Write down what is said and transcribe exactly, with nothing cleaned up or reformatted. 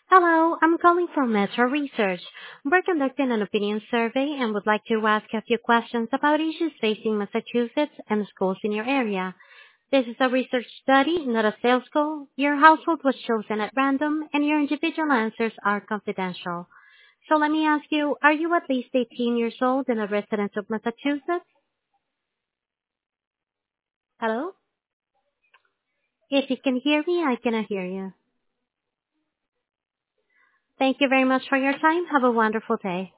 Hello, I'm calling from Metro Research. We're conducting an opinion survey and would like to ask a few questions about issues facing Massachusetts and schools in your area. This is a research study, not a sales call. Your household was chosen at random and your individual answers are confidential. So let me ask you, are you at least eighteen years old and a resident of Massachusetts? Hello? If you can hear me, I cannot hear you. Thank you very much for your time. Have a wonderful day.